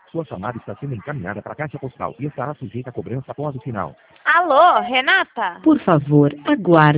Sua chamada está sendo encaminhada para a caixa postal e estará sujeita a cobrança após o sinal. Alô, Renata? Por favor, aguarde.